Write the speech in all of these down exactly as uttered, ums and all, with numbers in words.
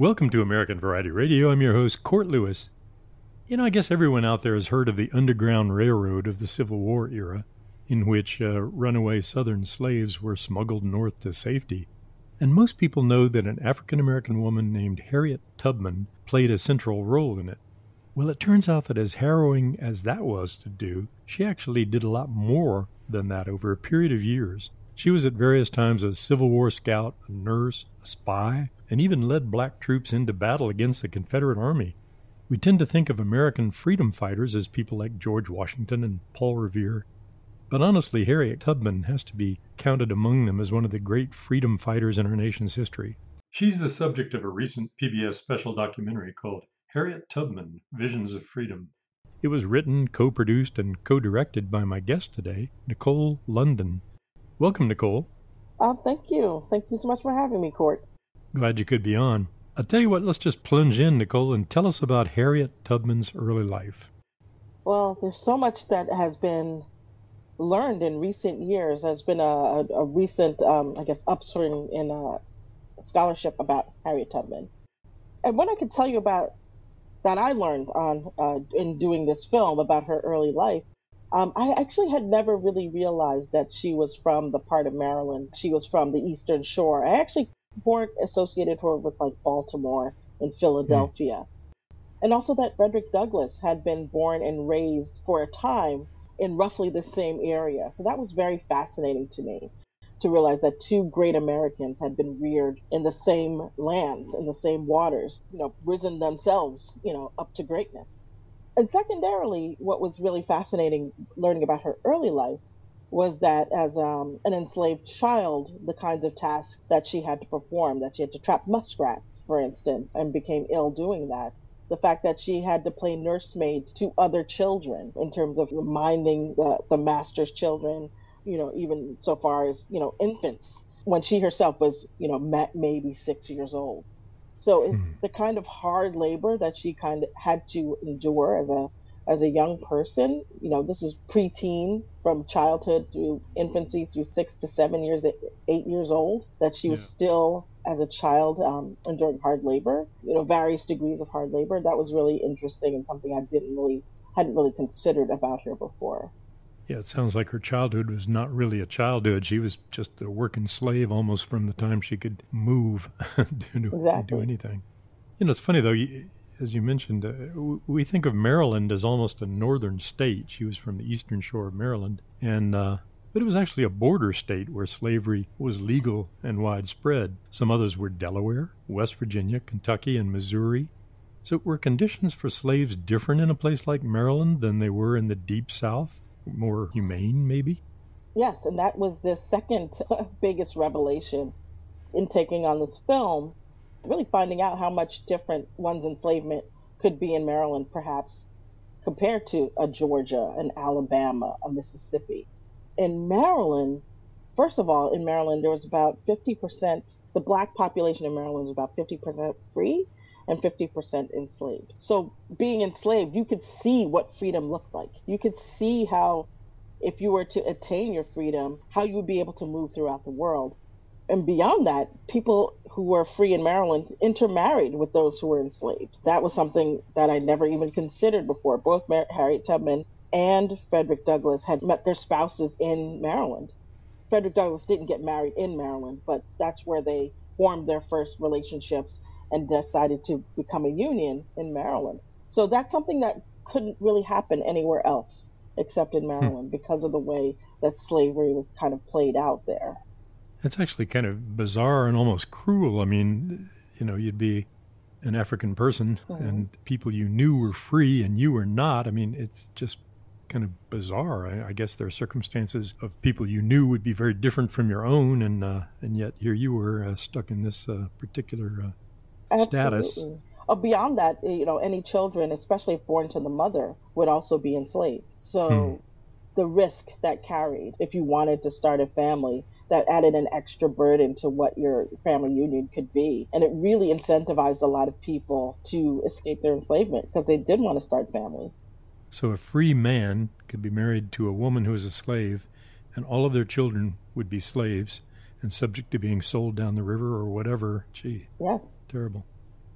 Welcome to American Variety Radio. I'm your host, Court Lewis. You know, I guess everyone out there has heard of the Underground Railroad of the Civil War era, in which uh, runaway Southern slaves were smuggled north to safety. And most people know that an African-American woman named Harriet Tubman played a central role in it. Well, it turns out that as harrowing as that was to do, she actually did a lot more than that over a period of years. She was at various times a Civil War scout, a nurse, a spy, and even led black troops into battle against the Confederate Army. We tend to think of American freedom fighters as people like George Washington and Paul Revere. But honestly, Harriet Tubman has to be counted among them as one of the great freedom fighters in our nation's history. She's the subject of a recent P B S special documentary called Harriet Tubman, Visions of Freedom. It was written, co-produced, and co-directed by my guest today, Nicole London. Welcome, Nicole. Uh, thank you. Thank you so much for having me, Court. Glad you could be on. I'll tell you what, let's just plunge in, Nicole, and tell us about Harriet Tubman's early life. Well, there's so much that has been learned in recent years. There's been a, a, a recent, um, I guess, upswing in uh, scholarship about Harriet Tubman. And what I could tell you about that I learned on uh, in doing this film about her early life, um, I actually had never really realized that she was from the part of Maryland. She was from the Eastern Shore. I actually more associated her with like Baltimore and Philadelphia. Mm. And also that Frederick Douglass had been born and raised for a time in roughly the same area. So that was very fascinating to me, to realize that two great Americans had been reared in the same lands, in the same waters, you know, risen themselves, you know, up to greatness. And secondarily, what was really fascinating learning about her early life was that as um, an enslaved child, the kinds of tasks that she had to perform, that she had to trap muskrats, for instance, and became ill doing that. The fact that she had to play nursemaid to other children in terms of reminding the, the master's children, you know, even so far as, you know, infants, when she herself was, you know, maybe six years old. So hmm. the kind of hard labor that she kind of had to endure as a as a young person, you know, this is preteen, from childhood through infancy through six to seven years, eight years old, that she yeah. was still, as a child, um, enduring hard labor, you know, various degrees of hard labor. That was really interesting and something I didn't really, hadn't really considered about her before. Yeah, it sounds like her childhood was not really a childhood. She was just a working slave almost from the time she could move do, exactly. do anything. You know, it's funny, though, you, as you mentioned, uh, we think of Maryland as almost a northern state. She was from the Eastern Shore of Maryland, and uh, but it was actually a border state where slavery was legal and widespread. Some others were Delaware, West Virginia, Kentucky, and Missouri. So were conditions for slaves different in a place like Maryland than they were in the Deep South? More humane, maybe? Yes, and that was the second biggest revelation in taking on this film, really finding out how much different one's enslavement could be in Maryland, perhaps, compared to a Georgia, an Alabama, a Mississippi. In Maryland, first of all, in Maryland, there was about fifty percent, the black population in Maryland was about fifty percent free and fifty percent enslaved. So being enslaved, you could see what freedom looked like. You could see how, if you were to attain your freedom, how you would be able to move throughout the world. And beyond that, people who were free in Maryland intermarried with those who were enslaved. That was something that I never even considered before. Both Mar- Harriet Tubman and Frederick Douglass had met their spouses in Maryland. Frederick Douglass didn't get married in Maryland, but that's where they formed their first relationships and decided to become a union in Maryland. So that's something that couldn't really happen anywhere else except in Maryland hmm. because of the way that slavery was kind of played out there. That's actually kind of bizarre and almost cruel. I mean, you know, you'd be an African person mm-hmm. and people you knew were free and you were not. I mean, it's just kind of bizarre. I, I guess there are circumstances of people you knew would be very different from your own, and uh, and yet here you were uh, stuck in this uh, particular uh, status. Oh, beyond that, you know, any children, especially if born to the mother, would also be enslaved. So hmm. the risk that carried, if you wanted to start a family, that added an extra burden to what your family union could be. And it really incentivized a lot of people to escape their enslavement because they did want to start families. So a free man could be married to a woman who is a slave, and all of their children would be slaves and subject to being sold down the river or whatever. Gee. Yes. Terrible.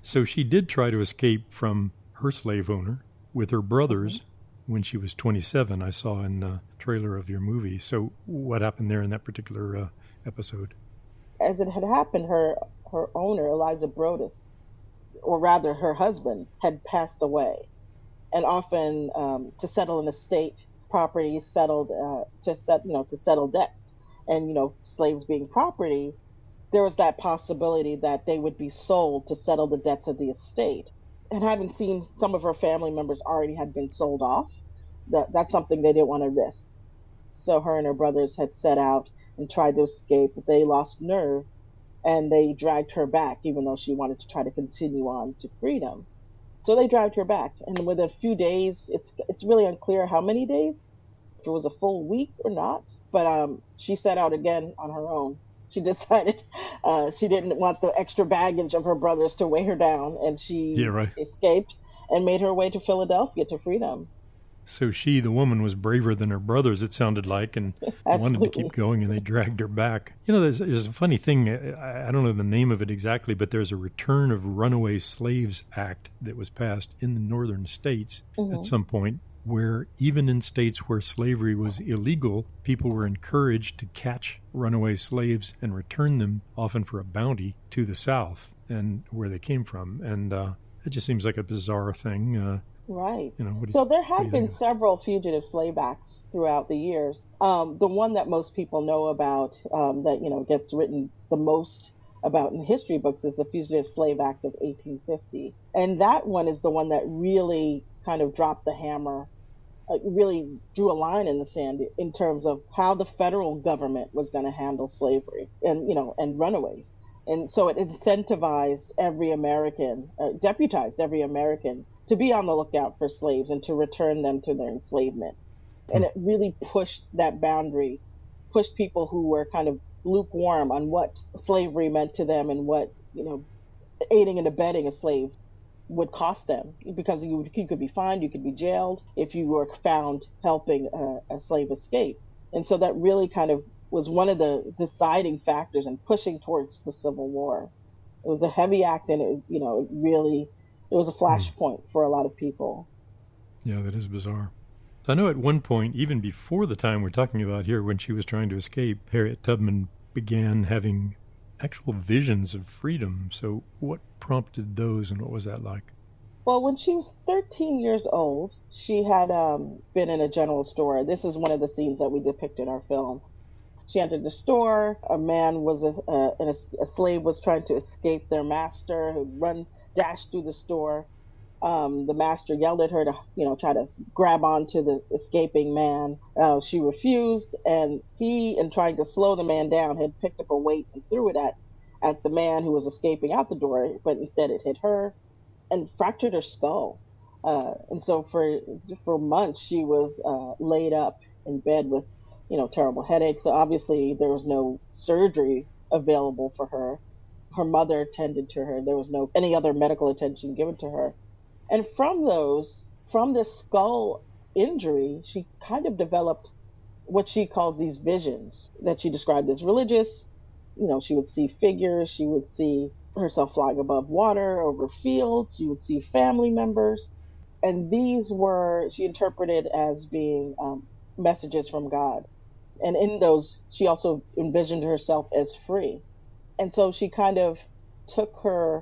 So she did try to escape from her slave owner with her brothers mm-hmm. when she was twenty-seven, I saw in the trailer of your movie. So what happened there in that particular uh, episode? As it had happened, her, her owner, Eliza Brodus, or rather her husband, had passed away. And often um, to settle an estate, property settled uh, to set, you know, to settle debts. And, you know, slaves being property, there was that possibility that they would be sold to settle the debts of the estate. And having seen some of her family members already had been sold off, that, that's something they didn't want to risk. So her and her brothers had set out and tried to escape, but they lost nerve and they dragged her back, even though she wanted to try to continue on to freedom. So they dragged her back. And within a few days, it's it's really unclear how many days, if it was a full week or not, but um, she set out again on her own. She decided uh, she didn't want the extra baggage of her brothers to weigh her down, and she yeah, right. escaped and made her way to Philadelphia to freedom. So she, the woman, was braver than her brothers, it sounded like, and wanted to keep going, and they dragged her back. You know, there's, there's a funny thing, I, I don't know the name of it exactly, but there's a Return of Runaway Slaves Act that was passed in the northern states mm-hmm. at some point, where even in states where slavery was illegal, people were encouraged to catch runaway slaves and return them, often for a bounty, to the South and where they came from. And uh, it just seems like a bizarre thing. Uh, Right. You know, so you, there have been several fugitive slave acts throughout the years. Um, the one that most people know about, um, that, you know, gets written the most about in history books, is the Fugitive Slave Act of eighteen fifty. And that one is the one that really kind of dropped the hammer, uh, really drew a line in the sand in terms of how the federal government was going to handle slavery and, you know, and runaways. And so it incentivized every American, uh, deputized every American to be on the lookout for slaves and to return them to their enslavement. And it really pushed that boundary, pushed people who were kind of lukewarm on what slavery meant to them and what, you know, aiding and abetting a slave would cost them, because you, would, you could be fined, you could be jailed if you were found helping a, a slave escape. And so that really kind of was one of the deciding factors in pushing towards the Civil War. It was a heavy act, and it, you know, it really, it was a flashpoint for a lot of people. Yeah, that is bizarre. I know at one point, even before the time we're talking about here, when she was trying to escape, Harriet Tubman began having actual visions of freedom. So what prompted those, and what was that like? Well, when she was thirteen years old, she had um, been in a general store. This is one of the scenes that we depict in our film. She entered the store. A man was a, a, a slave was trying to escape their master, who run dashed through the store. Um, the master yelled at her to, you know, try to grab onto the escaping man. Uh, she refused, and he, in trying to slow the man down, had picked up a weight and threw it at, at the man who was escaping out the door, but instead it hit her and fractured her skull. Uh, and so for for months she was uh, laid up in bed with, you know, terrible headaches. So obviously there was no surgery available for her. Her mother tended to her. There was no any other medical attention given to her. And from those, from this skull injury, she kind of developed what she calls these visions that she described as religious. You know, she would see figures. She would see herself flying above water over fields. She would see family members. And these were, she interpreted as being um, messages from God. And in those, she also envisioned herself as free. And so she kind of took her,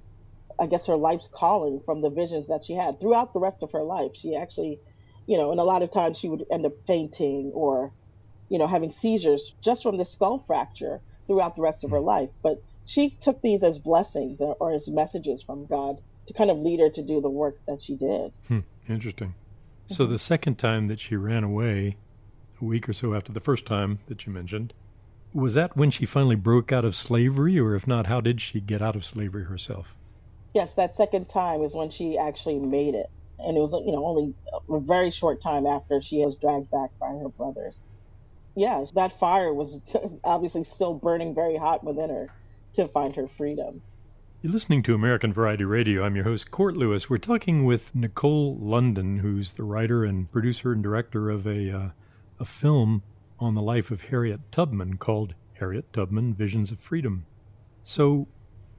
I guess, her life's calling from the visions that she had throughout the rest of her life. She actually, you know, and a lot of times she would end up fainting or, you know, having seizures just from the skull fracture throughout the rest of her life. But she took these as blessings or, or as messages from God to kind of lead her to do the work that she did. Hmm. Interesting. So the second time that she ran away, a week or so after the first time that you mentioned, was that when she finally broke out of slavery? Or if not, how did she get out of slavery herself? Yes, that second time is when she actually made it. And it was, you know, only a very short time after she was dragged back by her brothers. Yeah, that fire was obviously still burning very hot within her to find her freedom. You're listening to American Variety Radio. I'm your host, Court Lewis. We're talking with Nicole London, who's the writer and producer and director of a, uh, a film on the life of Harriet Tubman called Harriet Tubman, Visions of Freedom. So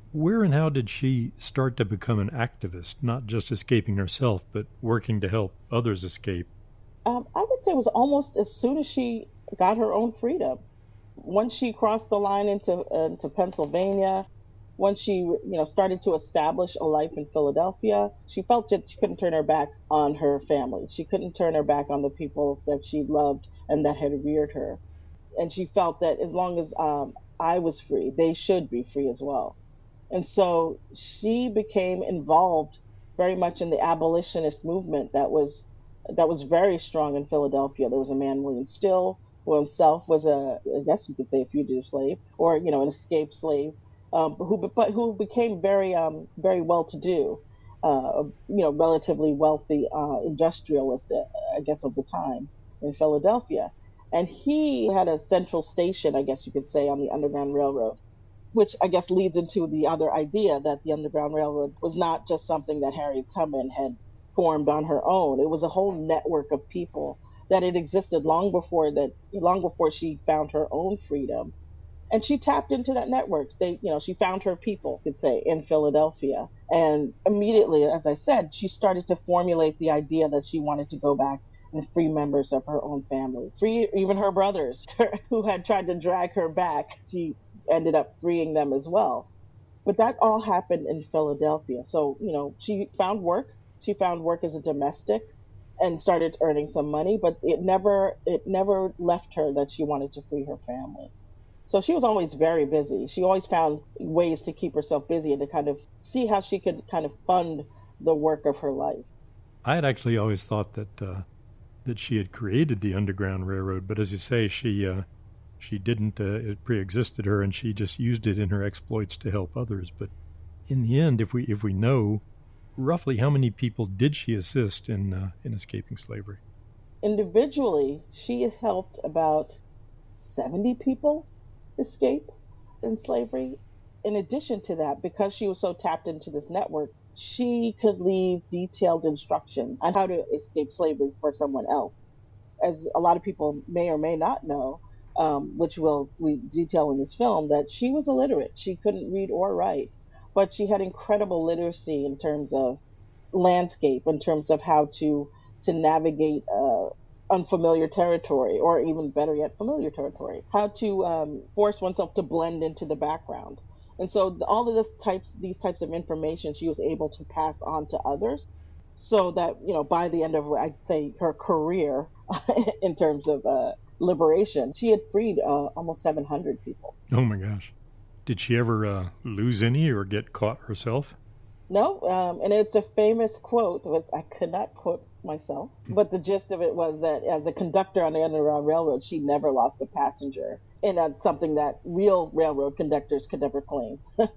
Where and how did she start to become an activist, not just escaping herself, but working to help others escape? Um, I would say it was almost as soon as she got her own freedom. Once she crossed the line into uh, into Pennsylvania, once she you know started to establish a life in Philadelphia, she felt that she couldn't turn her back on her family. She couldn't turn her back on the people that she loved and that had reared her. And she felt that as long as um, I was free, they should be free as well. And so she became involved very much in the abolitionist movement that was that was very strong in Philadelphia. There was a man, William Still, who himself was a, I guess you could say, a fugitive slave, or you know, an escaped slave, um, who but who became very um, very well to do, uh, you know, relatively wealthy uh, industrialist, uh, I guess, of the time in Philadelphia. And he had a central station, I guess you could say, on the Underground Railroad, which I guess leads into the other idea that the Underground Railroad was not just something that Harriet Tubman had formed on her own. It was a whole network of people that had existed long before that, long before she found her own freedom. And she tapped into that network. They, you know, she found her people, you could say, in Philadelphia. And immediately, as I said, she started to formulate the idea that she wanted to go back and free members of her own family, free even her brothers who had tried to drag her back. She ended up freeing them as well. But that all happened in Philadelphia. So, you know, she found work. She found work as a domestic and started earning some money, but it never it never left her that she wanted to free her family. So she was always very busy. She always found ways to keep herself busy and to kind of see how she could kind of fund the work of her life. I had actually always thought that uh, that she had created the Underground Railroad, but as you say, she uh, she didn't. Uh, it pre-existed her, and she just used it in her exploits to help others. But in the end, if we if we know roughly how many people did she assist in uh, in escaping slavery? Individually, she has helped about seventy people escape in slavery. In addition to that, because she was so tapped into this network, she could leave detailed instructions on how to escape slavery for someone else. As a lot of people may or may not know, um, which we'll we detail in this film, that she was illiterate. She couldn't read or write, but she had incredible literacy in terms of landscape, in terms of how to to navigate uh, unfamiliar territory, or even better yet, familiar territory, how to um, force oneself to blend into the background. And so all of this types, these types of information she was able to pass on to others, so that, you know, by the end of, I'd say, her career in terms of uh, liberation, she had freed uh, almost seven hundred people. Oh my gosh. Did she ever uh, lose any or get caught herself? No, um, and it's a famous quote, which I could not quote myself, but the gist of it was that as a conductor on the Underground Railroad, she never lost a passenger. And that's something that real railroad conductors could never claim.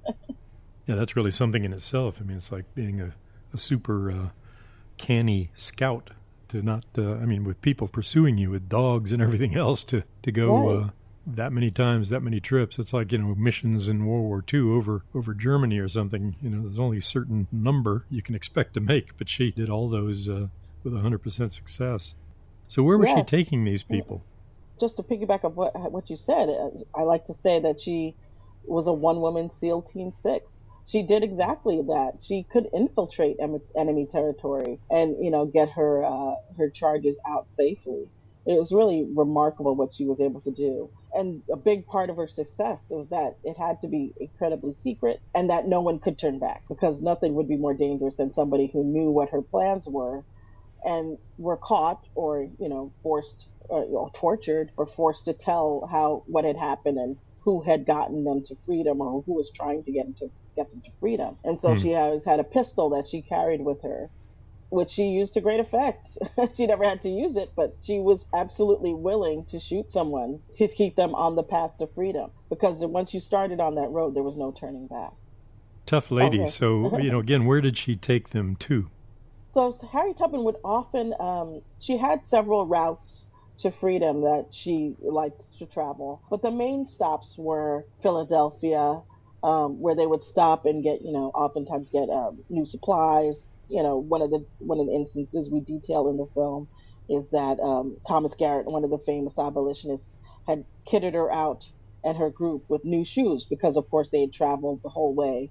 Yeah, that's really something in itself. I mean, it's like being a, a super uh, canny scout to not, uh, I mean, with people pursuing you with dogs and everything else to, to go Right. uh, that many times, that many trips. It's like, you know, missions in World War Two over, over Germany or something. You know, there's only a certain number you can expect to make, but she did all those uh, with one hundred percent success. So where was Yes. she taking these people? Just to piggyback on what, what you said, I like to say that she was a one-woman SEAL Team Six. She did exactly that. She could infiltrate em- enemy territory and, you know, get her uh, her charges out safely. It was really remarkable what she was able to do. And a big part of her success was that it had to be incredibly secret and that no one could turn back, because nothing would be more dangerous than somebody who knew what her plans were and were caught or, you know, forced uh, or tortured or forced to tell how what had happened and who had gotten them to freedom or who was trying to get them to get them to freedom. And so Hmm. she always had a pistol that she carried with her, which she used to great effect. She never had to use it, but she was absolutely willing to shoot someone to keep them on the path to freedom, because once you started on that road, there was no turning back. Tough lady. Okay. So, you know, again, where did she take them to? So Harriet Tubman would often, um, she had several routes to freedom that she liked to travel, but the main stops were Philadelphia, um, where they would stop and get, you know, oftentimes get um, new supplies. You know, one of the one of the instances we detail in the film is that um, Thomas Garrett, one of the famous abolitionists, had kitted her out and her group with new shoes because, of course, they had traveled the whole way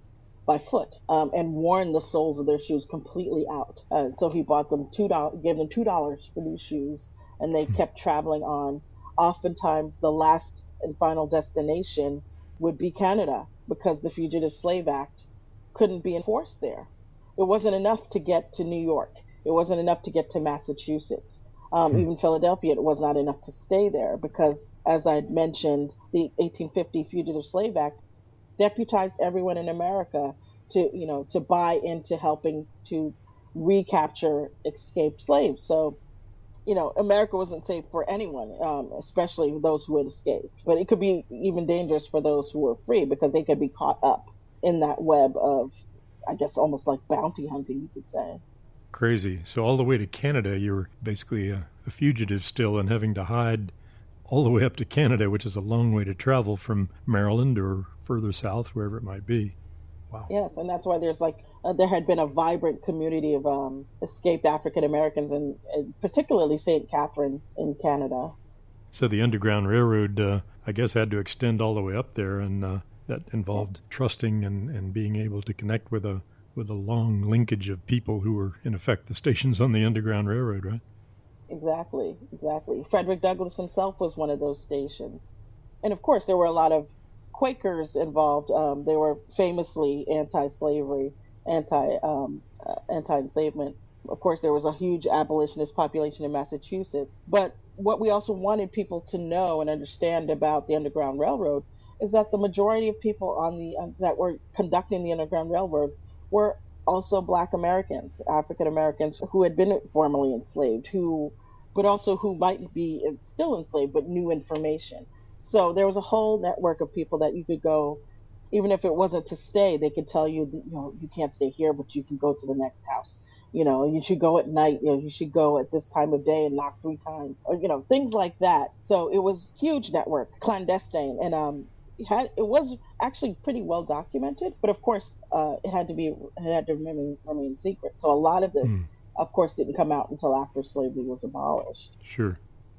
by foot, um, and worn the soles of their shoes completely out. Uh, so he bought them two dollars, gave them two dollars for these shoes, and they kept traveling on. Oftentimes, the last and final destination would be Canada because the Fugitive Slave Act couldn't be enforced there. It wasn't enough to get to New York. It wasn't enough to get to Massachusetts. Um, even Philadelphia, it was not enough to stay there because, as I mentioned, the eighteen fifty Fugitive Slave Act deputized everyone in America to, you know, to buy into helping to recapture escaped slaves. So, you know, America wasn't safe for anyone, um, especially those who had escaped. But it could be even dangerous for those who were free because they could be caught up in that web of, I guess, almost like bounty hunting, you could say. Crazy. So all the way to Canada, you were basically a, a fugitive still and having to hide all the way up to Canada, which is a long way to travel from Maryland or further south, wherever it might be. Wow. Yes, and that's why there's like, uh, there had been a vibrant community of um, escaped African Americans, and, and particularly Saint Catherine in Canada. So the Underground Railroad, uh, I guess, had to extend all the way up there, and uh, that involved yes. trusting and, and being able to connect with a with a long linkage of people who were, in effect, the stations on the Underground Railroad, right? Exactly, exactly. Frederick Douglass himself was one of those stations. And of course, there were a lot of Quakers involved. Um, they were famously anti-slavery, anti, um, uh, anti-enslavement. Of course, there was a huge abolitionist population in Massachusetts. But what we also wanted people to know and understand about the Underground Railroad is that the majority of people on the uh, that were conducting the Underground Railroad were also Black Americans, African Americans who had been formerly enslaved, who, but also who might be still enslaved, but knew information. So there was a whole network of people that you could go, even if it wasn't to stay, they could tell you, you know, you can't stay here, but you can go to the next house. You know, you should go at night, you know, you should go at this time of day and knock three times, or, you know, things like that. So it was huge network, clandestine. And, um, It, had, it was actually pretty well documented, but of course, uh, it had to be it had to remain, remain secret. So a lot of this, mm. of course, didn't come out until after slavery was abolished. Sure.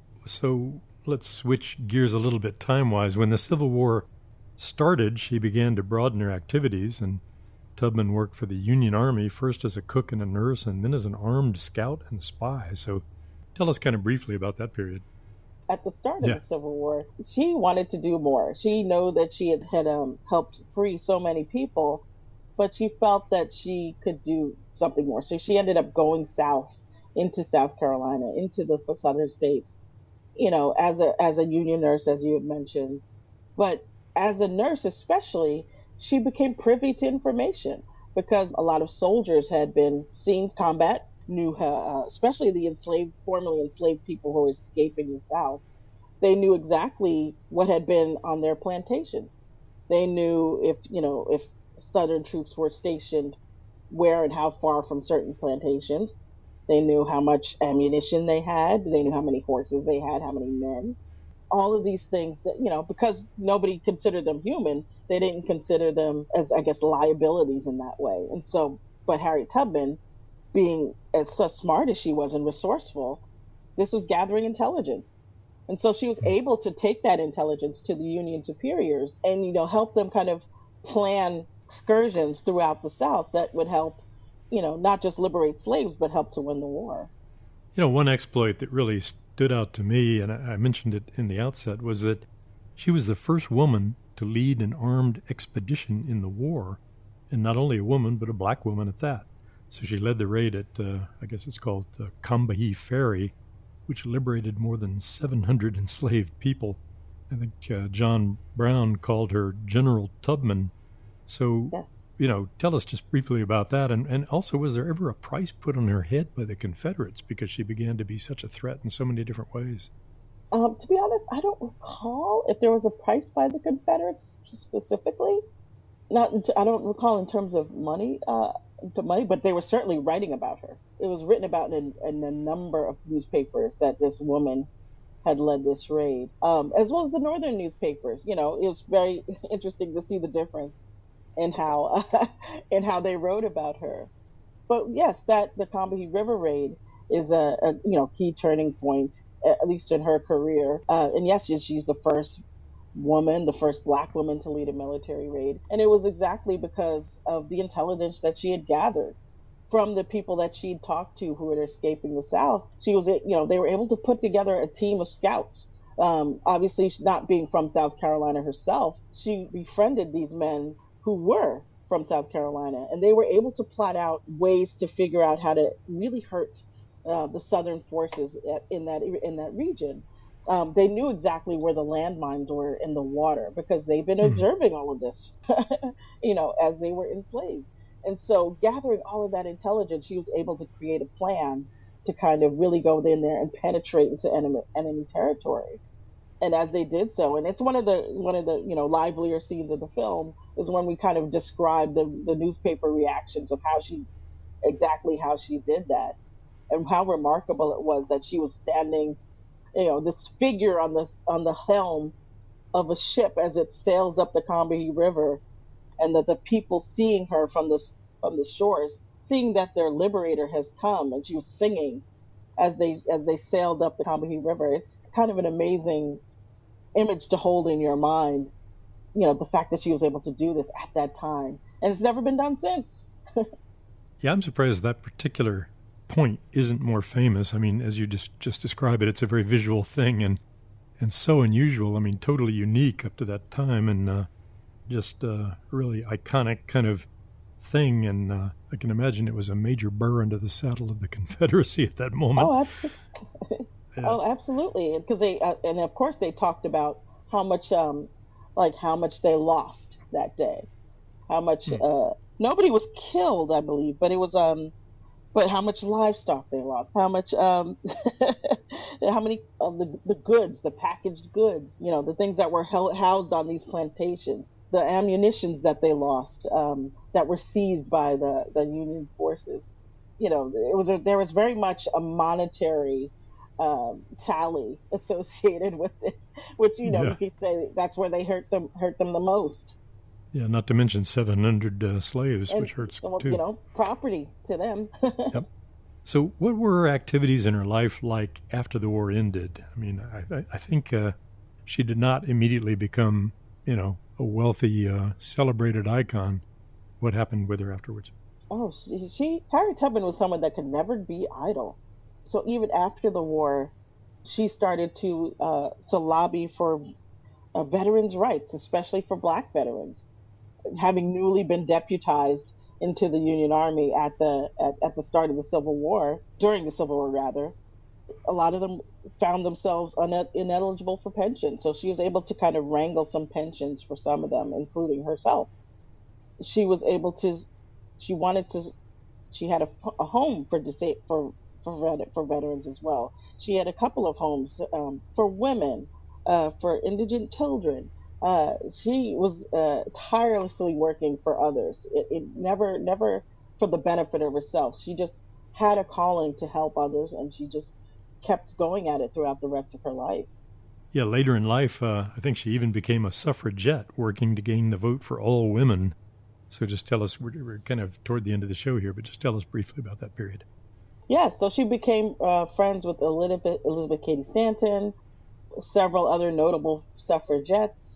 So let's switch gears a little bit time-wise. When the Civil War started, she began to broaden her activities, and Tubman worked for the Union Army, first as a cook and a nurse, and then as an armed scout and spy. So tell us kind of briefly about that period. At the start of yeah. the Civil War, she wanted to do more. She knew that she had, had um, helped free so many people, but she felt that she could do something more. So she ended up going south into South Carolina, into the southern states, you know, as a as a Union nurse, as you had mentioned. But as a nurse especially, she became privy to information because a lot of soldiers had been seen combat, knew her, uh, especially the enslaved, formerly enslaved people who were escaping the South. They knew exactly what had been on their plantations. They knew if, you know, if Southern troops were stationed where and how far from certain plantations. They knew how much ammunition they had. They knew how many horses they had, how many men. All of these things that, you know, because nobody considered them human, they didn't consider them as, I guess, liabilities in that way. And so, but Harriet Tubman, being as so smart as she was and resourceful, this was gathering intelligence. And so she was able to take that intelligence to the Union superiors and, you know, help them kind of plan excursions throughout the South that would help, you know, not just liberate slaves, but help to win the war. You know, one exploit that really stood out to me, and I mentioned it in the outset, was that she was the first woman to lead an armed expedition in the war, and not only a woman, but a black woman at that. So she led the raid at, uh, I guess it's called uh, Combahee Ferry, which liberated more than seven hundred enslaved people. I think uh, John Brown called her General Tubman. So, yes. you know, tell us just briefly about that. And, and also, was there ever a price put on her head by the Confederates because she began to be such a threat in so many different ways? Um, to be honest, I don't recall if there was a price by the Confederates specifically. Not, I don't recall in terms of money, uh, money, but they were certainly writing about her. It was written about in, in a number of newspapers that this woman had led this raid, um, as well as the northern newspapers. You know, it was very interesting to see the difference in how uh, in how they wrote about her. But yes, that the Combahee River raid is a, a you know key turning point, at least in her career. Uh, and yes, she's, she's the first woman, the first black woman to lead a military raid. And it was exactly because of the intelligence that she had gathered from the people that she'd talked to who were escaping the South. She was, you know, they were able to put together a team of scouts. Um, obviously, not being from South Carolina herself, she befriended these men who were from South Carolina, and they were able to plot out ways to figure out how to really hurt uh, the Southern forces in that in that region. Um, they knew exactly where the landmines were in the water because they've been Mm. observing all of this, you know, as they were enslaved. And so gathering all of that intelligence, she was able to create a plan to kind of really go in there and penetrate into enemy, enemy territory. And as they did so, and it's one of the one of the you know livelier scenes of the film is when we kind of describe the, the newspaper reactions of how she exactly how she did that and how remarkable it was that she was standing, you know, this figure on the on the helm of a ship as it sails up the Combahee River, and that the people seeing her from the from the shores, seeing that their liberator has come, and she was singing as they as they sailed up the Combahee River. It's kind of an amazing image to hold in your mind. You know, the fact that she was able to do this at that time, and it's never been done since. Yeah, I'm surprised that particular point isn't more famous. I mean, as you just just described it, it's a very visual thing and and so unusual. I mean, totally unique up to that time, and uh, just a really iconic kind of thing. And uh, I can imagine it was a major burr into the saddle of the Confederacy at that moment. Oh, absolutely. Yeah. Oh, absolutely. Because they uh, and of course they talked about how much, um, like how much they lost that day, how much. Hmm. Uh, nobody was killed, I believe, but it was um. But how much livestock they lost, how much, um, how many of the, the goods, the packaged goods, you know, the things that were held, housed on these plantations, the ammunitions that they lost, um, that were seized by the, the Union forces. You know, it was a, there was very much a monetary um, tally associated with this, which, you know, yeah. You could say that's where they hurt them, hurt them the most. Yeah, not to mention seven hundred uh, slaves, and, which hurts well, too. You know, property to them. Yep. So what were her activities in her life like after the war ended? I mean, I, I think uh, she did not immediately become, you know, a wealthy, uh, celebrated icon. What happened with her afterwards? Oh, she, she Harriet Tubman was someone that could never be idle. So even after the war, she started to uh, to lobby for uh, veterans' rights, especially for Black veterans. Having newly been deputized into the Union Army at the at, at the start of the Civil War, during the Civil War rather, a lot of them found themselves un- ineligible for pension. So she was able to kind of wrangle some pensions for some of them, including herself. She was able to, she wanted to, she had a, a home for disa- for for, vet- for veterans as well. She had a couple of homes um, for women, uh, for indigent children. Uh, she was uh, tirelessly working for others. It, it never, never for the benefit of herself. She just had a calling to help others, and she just kept going at it throughout the rest of her life. Yeah, later in life, uh, I think she even became a suffragette, working to gain the vote for all women. So just tell us, we're, we're kind of toward the end of the show here, but just tell us briefly about that period. Yeah, so she became uh, friends with Elizabeth, Elizabeth Cady Stanton, several other notable suffragettes.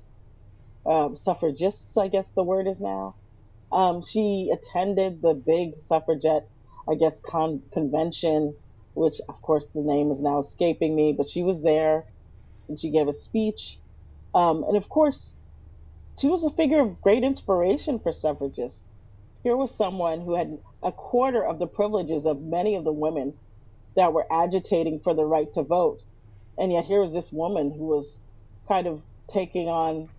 Um, suffragists, I guess the word is now. Um, she attended the big suffragette, I guess, con- convention, which, of course, the name is now escaping me, but she was there, and she gave a speech. Um, and, of course, she was a figure of great inspiration for suffragists. Here was someone who had a quarter of the privileges of many of the women that were agitating for the right to vote. And yet here was this woman who was kind of taking on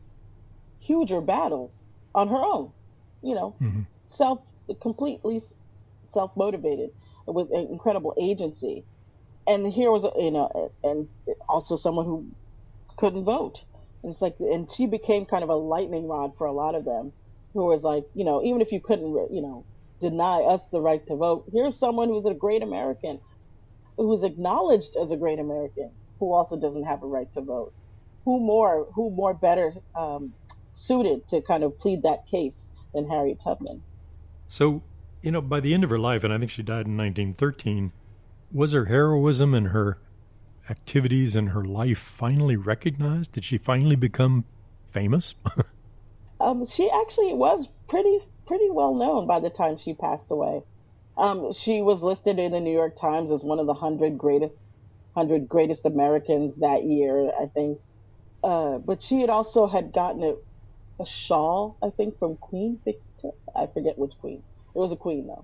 huger battles on her own, you know, mm-hmm. self, completely self-motivated with incredible agency. And here was, you know, and also someone who couldn't vote. And it's like, and she became kind of a lightning rod for a lot of them who was like, you know, even if you couldn't, you know, deny us the right to vote, here's someone who's a great American, who is acknowledged as a great American, who also doesn't have a right to vote. Who more, who more better, um, suited to kind of plead that case than Harriet Tubman. So, you know, by the end of her life, and I think she died in nineteen thirteen, was her heroism and her activities and her life finally recognized? Did she finally become famous? Um, she actually was pretty pretty well known by the time she passed away. Um, she was listed in the New York Times as one of the hundred greatest hundred greatest Americans that year, I think. Uh, but she had also had gotten a, a shawl, I think, from Queen Victoria. I forget which queen. It was a queen, though.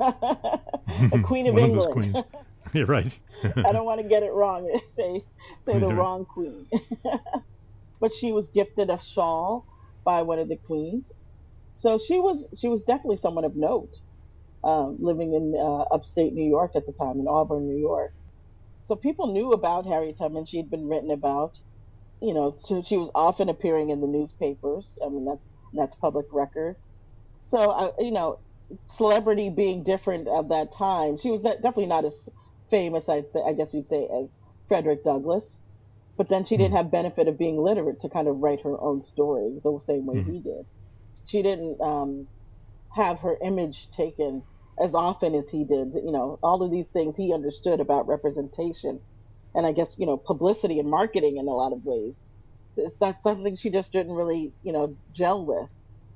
A queen of one England. Of those queens. You're right. I don't want to get it wrong. Say say the wrong queen. But she was gifted a shawl by one of the queens. So she was she was definitely someone of note, um, living in uh, upstate New York at the time, in Auburn, New York. So people knew about Harriet Tubman. She had been written about. You know, she, she was often appearing in the newspapers. I mean, that's that's public record. So, uh, you know, celebrity being different of that time, she was not, definitely not as famous, I'd say, I guess you'd say, as Frederick Douglass. But then she didn't have benefit of being literate to kind of write her own story the same way mm-hmm. he did. She didn't um, have her image taken as often as he did. You know, all of these things he understood about representation. And I guess, you know, publicity and marketing in a lot of ways. It's, that's something she just didn't really, you know, gel with.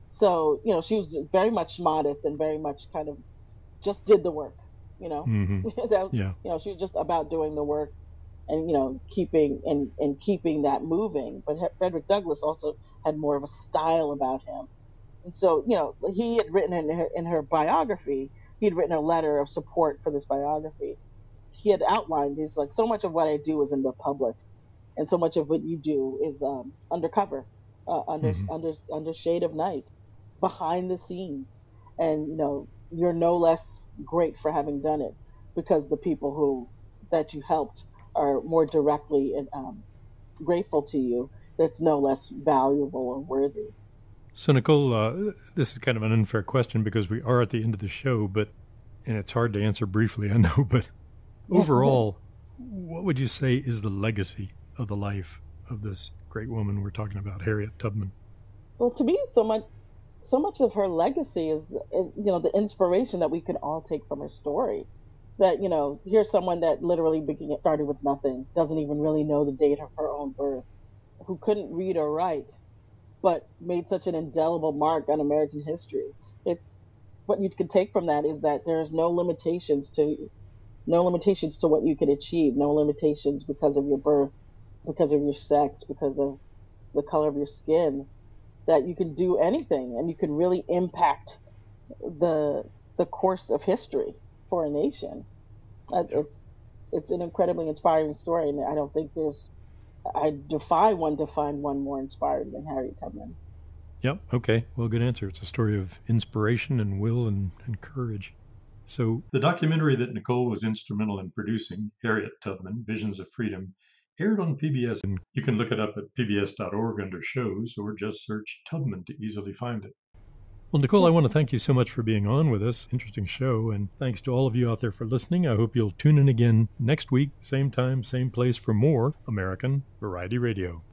So, you know, she was very much modest and very much kind of just did the work, you know. Mm-hmm. that, yeah. You know, she was just about doing the work and, you know, keeping and, and keeping that moving. But Frederick Douglass also had more of a style about him. And so, you know, he had written in her, in her biography, he had written a letter of support for this biography. He had outlined, he's like, so much of what I do is in the public, and so much of what you do is um, undercover, uh, under mm-hmm. under under shade of night, behind the scenes, and you know you're no less great for having done it because the people who that you helped are more directly and um, grateful to you. That's no less valuable or worthy. So Nicole, uh, this is kind of an unfair question because we are at the end of the show, but and it's hard to answer briefly, I know, but. Overall, what would you say is the legacy of the life of this great woman we're talking about, Harriet Tubman? Well, to me, so much, so much of her legacy is, is, you know, the inspiration that we can all take from her story. That, you know, here's someone that literally began, started with nothing, doesn't even really know the date of her own birth, who couldn't read or write, but made such an indelible mark on American history. It's what you can take from that is that there's no limitations to No limitations to what you can achieve, no limitations because of your birth, because of your sex, because of the color of your skin, that you can do anything and you can really impact the the course of history for a nation. It's it's an incredibly inspiring story, and I don't think there's, I defy one to find one more inspiring than Harriet Tubman. Yep, okay, well, good answer. It's a story of inspiration and will and, and courage. So the documentary that Nicole was instrumental in producing, Harriet Tubman, Visions of Freedom, aired on P B S, and you can look it up at P B S dot org under shows or just search Tubman to easily find it. Well, Nicole, I want to thank you so much for being on with us. Interesting show, and thanks to all of you out there for listening. I hope you'll tune in again next week, same time, same place for more American Variety Radio.